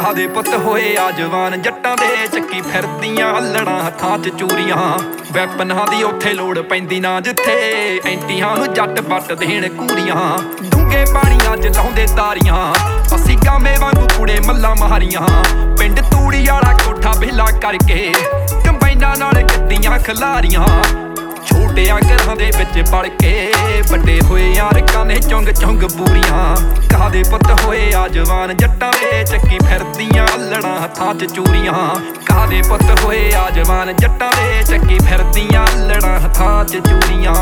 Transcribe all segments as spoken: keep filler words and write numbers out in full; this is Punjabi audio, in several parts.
ਕਾਹਦੇ ਪੁੱਤ ਹੋਏ ਆ ਜਵਾਨ ਜੱਟਾਂ ਦੇ ਚੱਕੀ ਫਿਰਦੀਆਂ ਹੱਲਣਾ ਹੱਥਾਂ 'ਚ ਚੂਰੀਆਂ ਵੈਪਨਾਂ ਦੀ ਉੱਥੇ ਲੋੜ ਪੈਂਦੀ ਨਾ ਜਿੱਥੇ ਐਂਟੀਆਂ ਨੂੰ ਜੱਟ ਵੱਟ ਦੇਣ ਕੂਰੀਆਂ ਡੂੰਘੇ ਪਾਣੀਆਂ 'ਚ ਲਾਉਂਦੇ ਤਾਰੀਆਂ ਅਸੀਂ ਗਾਮੇ ਵਾਂਗੂ ਕੁੜੇ ਮੱਲਾਂ ਮਾਰੀਆਂ ਪਿੰਡ ਤੂੜੀ ਵਾਲਾ ਕੋਠਾ ਵਿਹਲਾ ਕਰਕੇ ਕੰਬਾਈਨਾਂ ਨਾਲ ਗੱਡੀਆਂ ਖਲਾਰੀਆਂ ਛੋਟਿਆਂ ਘਰਾਂ ਦੇ ਵਿੱਚ ਪੜ ਕੇ ਵੱਡੇ ਹੋਏ ਯਾਰ ਕਾਨੇ ਚੁੰਗ ਚੁੰਗ ਬੂਰੀਆਂ ਕਾਹਦੇ ਪੁੱਤ ਹੋਏ ਆ ਜਵਾਨ ਜੱਟਾਂ ਦੇ ਚੱਕੀ ਫਿਰਦੀਆਂ ਹੱਲਣਾ ਹੱਥਾਂ 'ਚ ਚੂਰੀਆਂ ਕਾਹਦੇ ਪੁੱਤ ਹੋਏ ਆ ਜਵਾਨ ਜੱਟਾਂ ਦੇ ਚੱਕੀ ਫਿਰਦੀਆਂ ਹੱਲਣਾ ਹੱਥਾਂ 'ਚ ਚੂਰੀਆਂ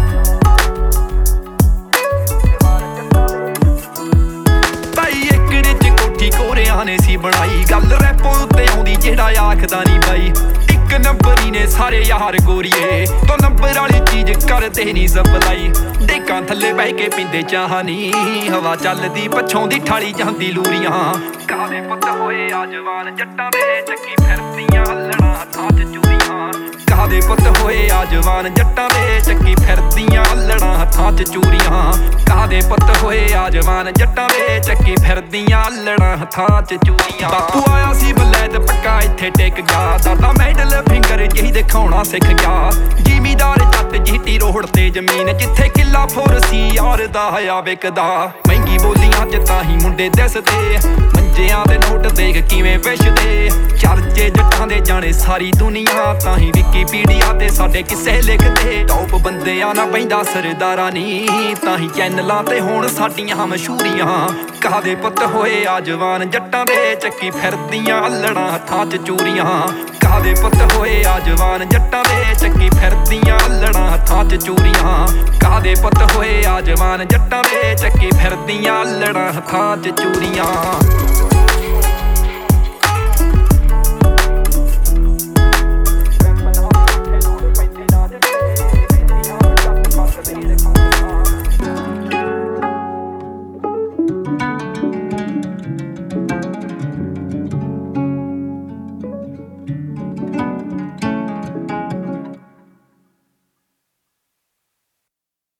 ਭਾਈ ਏਕੜੇ 'ਚ ਕੋਠੀ ਕੋਰਿਆਂ ਨੇ ਸੀ ਬਣਾਈ ਗੱਲ ਰੈਪੋ ਉੱਤੇ ਆਉਂਦੀ ਜਿਹੜਾ ਆਖਦਾ ਨਹੀਂ ਬਾਈ ਇੱਕ ਨੰਬਰੀ ਨੇ ਸਾਰੇ ਯਾਰ ਗੋਰੀਏ ਤੋਂ ਨੰਬਰ ਵਾਲੀ ਚੀਜ਼ ਕਰਦੇ ਨਹੀਂ ਸਪਲਾਈ ਡੇਕਾਂ ਥੱਲੇ ਬਹਿ ਕੇ ਪੀਂਦੇ ਚਾਹ ਨੀ ਹਵਾ ਚੱਲਦੀ ਪਛੋਂ ਦੀ ਠਾਲੀ ਜਾਂਦੀ ਲੂਰੀਆਂ ਕਾਹਦੇ ਪੁੱਤ ਹੋਏ ਆ ਜਵਾਨ ਜੱਟਾਂ ਦੇ ਚੱਕੀ ਫਿਰਦੀਆਂ ਹੱਲਣਾ ਹੱਥਾਂ 'ਚ ਚੂਰੀਆਂ ਕਾਹਦੇ ਪੁੱਤ ਹੋਏ ਆ ਜਵਾਨ ਜੱਟਾਂ ਦੇ ਚੱਕੀ ਫਿਰਦੀਆਂ ਹੱਲਣਾ ਹੱਥਾਂ 'ਚ ਚੂਰੀਆਂ ਕਾਹਦੇ ਪੁੱਤ ਹੋਏ ਆ ਜਵਾਨ ਜੱਟਾਂ ਦੇ ਚੱਕੀ ਫਿਰਦੀਆਂ ਹੱਲਣਾ ਹੱਥਾਂ 'ਚ ਚੂਰੀਆਂ ਬਾਪੂ ਆਇਆ ਸੀ ਬਲੈਦ ਪੱਕਾ ਇੱਥੇ ਟਿਕ ਗਿਆ ਦਾਦਾ ਮੈਡਲ ਫਿੰਗਰ ਜਿਹੀ ਦਿਖਾਉਣਾ ਸਿੱਖ ਗਿਆ ਜ਼ਿਮੀਦਾਰ ਜੱਟ ਜੀਟੀ ਰੋਡ ਤੇ ਜ਼ਮੀਨ ਜਿੱਥੇ ਕਿੱਲਾ ਫੋਰ ਸੀ ਯਾਰ ਦਾ ਹਯਾ ਵਿਕਦਾ ਮਹਿੰਗੀ ਬੋਲੀਆਂ 'ਚ ਤਾਂ ਹੀ ਮੁੰਡੇ ਦਿਸਦੇ ਮੰਜਿਆਂ ਦੇ ਨੋਟ ਦੇਖ ਕਿਵੇਂ ਵਿਛਦੇ ਚਰਚੇ ਜੱਟਾਂ ਦੇ ਜਾਣੇ ਸਾਰੀ ਦੁਨੀਆ ਤਾਂ ਹੀ ਵਿਕੀਪੀਡੀਆ ਤੇ ਸਾਡੇ ਕਿੱਸੇ ਲਿਖਦੇ ਟੌਪ ਬੰਦਿਆਂ ਨਾ ਬੈਂਦਾ ਸਰਦਾਰਾਂ ਨੀ ਤਾਂ ਹੀ ਚੈਨਲਾਂ ਤੇ ਹੁਣ ਸਾਡੀਆਂ ਮਸ਼ਹੂਰੀਆਂ ਕਾਹਦੇ ਪੁੱਤ ਹੋਏ ਆ ਜਵਾਨ ਜੱਟਾਂ ਦੇ ਚੱਕੀ ਫਿਰਦੀਆਂ ਹੱਲਣਾ ਹੱਥਾਂ 'ਚ ਚੂਰੀਆਂ ਕਾਹਦੇ ਪੁੱਤ ਹੋਏ ਆ ਜਵਾਨ ਜੱਟਾਂ ਦੇ ਚੱਕੀ ਫਿਰਦੀਆਂ ਹੱਲਣਾ ਹੱਥਾਂ 'ਚ ਚੂਰੀਆਂ ਕਾਹਦੇ ਪੁੱਤ ਹੋਏ ਆ ਜਵਾਨ ਜੱਟਾਂ ਦੇ ਚੱਕੀ ਫਿਰਦੀਆਂ ਹੱਲਣਾ ਹੱਥਾਂ 'ਚ ਚੂਰੀਆਂ